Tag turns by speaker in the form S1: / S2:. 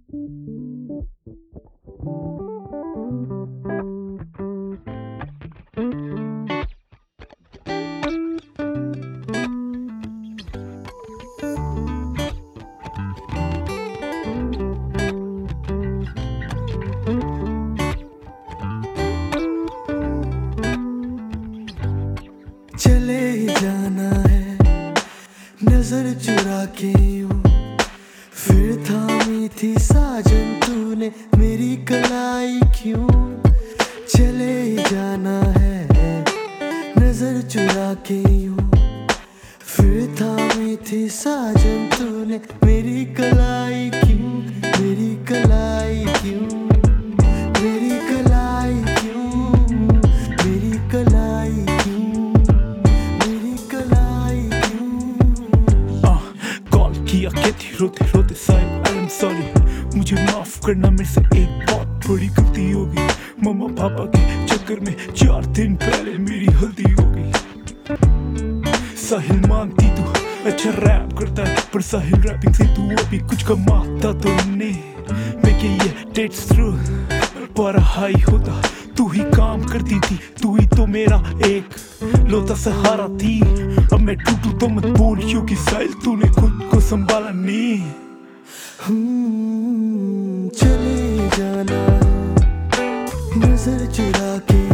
S1: चले ही जाना है नजर चुरा के यूं, फिर थामी थी साजन तूने मेरी कलाई क्यों। चले ही जाना है नजर चुरा के यूं, फिर थामी थी साजन तूने मेरी कलाई क्यों, मेरी कलाई क्यों, मेरी कलाई क्यों, मेरी कलाई क्यों, मेरी कलाई क्यों।
S2: कॉल किया कहती रोते रोते साहिल आई एम सॉरी, मुझे माफ करना मेरे से एक बहुत बड़ी गलती होगी। मम्मा पापा के चक्कर में 4 दिन पहले मेरी हल्दी होगी। साहिल मानती तू अच्छा रैप करता है, पर साहिल रैपिंग से तू अभी कुछ कमाता तो नहीं। मैं क्या ये डेट्स थ्रू पर हाई होता, तू ही काम करती थी, तू ही तो मेरा एक लौता सहारा थी। अब मैं टूटू तो मत बोल क्योंकि साहिल तूने खुद को संभाला नहीं।
S1: चले जाना नजर चुरा के